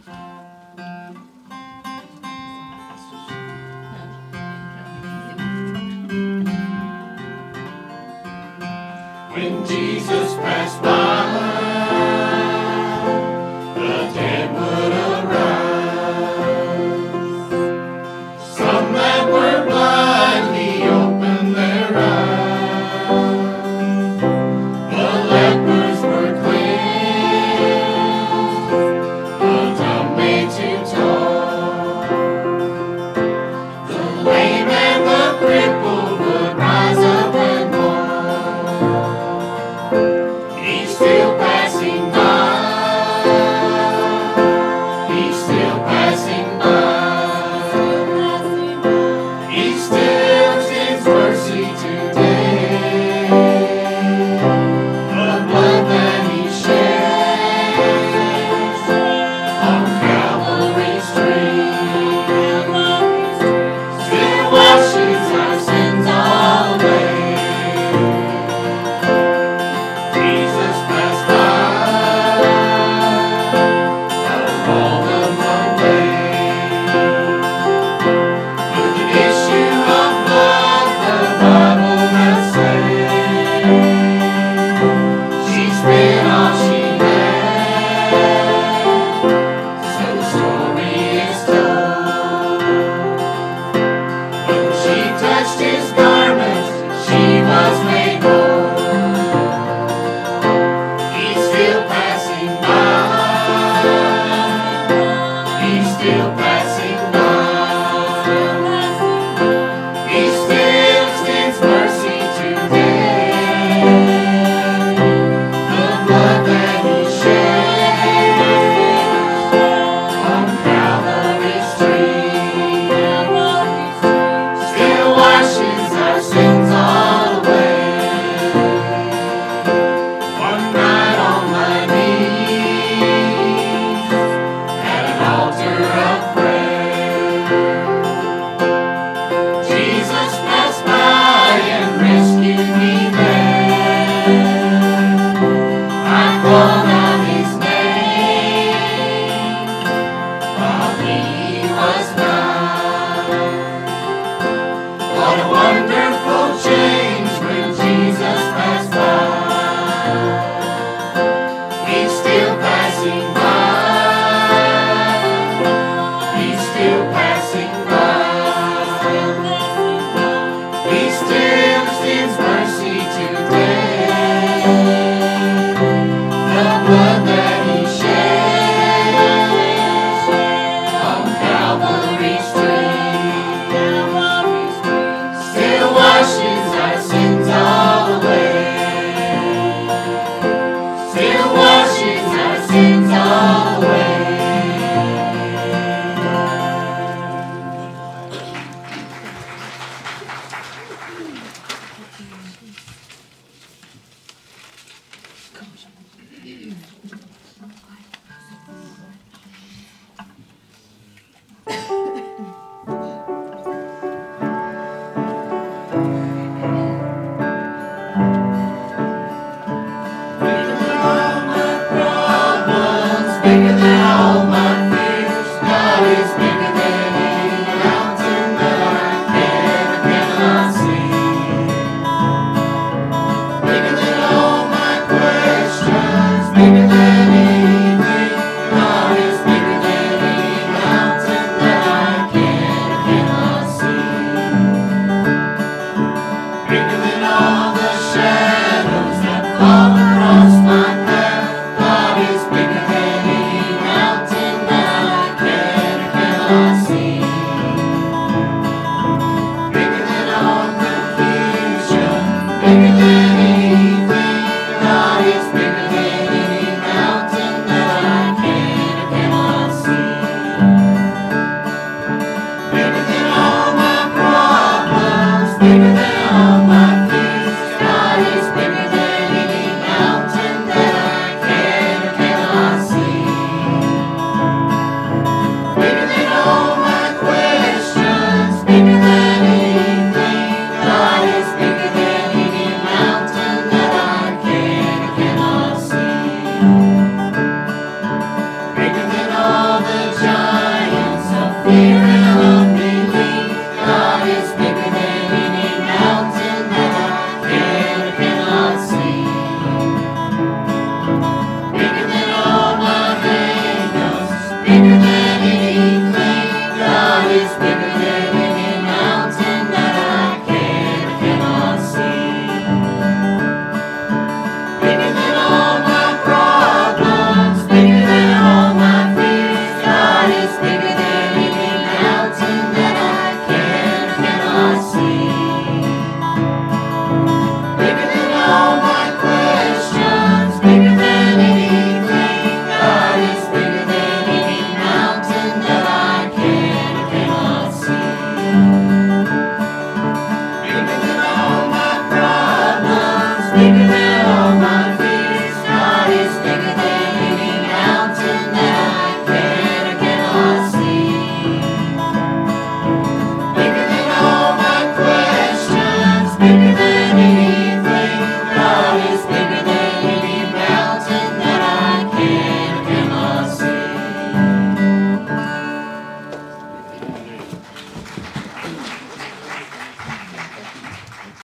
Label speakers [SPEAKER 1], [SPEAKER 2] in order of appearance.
[SPEAKER 1] When Jesus passed by, the dead would arise. Some that were blind, he opened their eyes. The lepers were cleansed, the dumb made to talk. The lame and the crippled would rise up and walk. He's still passing by. He's still passing by. He still extends mercy today. The blood that he shed on Calvary's tree still washes our sins away. Jesus passed by, along the way, with an issue of blood, the Bible has said. She spit all she had, so the story is told. When she touched his garment, she was made whole. He's still passing by. He's still passing by. He still extends mercy today. The blood that he shed on Calvary's tree still washes our sins away. One night on my knees at an altar of prayer, Jesus passed by and rescued me there. I called out his name while he was mine. What a wonderful change when Jesus passed by. He's still passing by. He's still passing by. He still extends mercy today. The blood that he shed on Calvary's tree still washes our sins away. Still washes our sins away. All my problems When you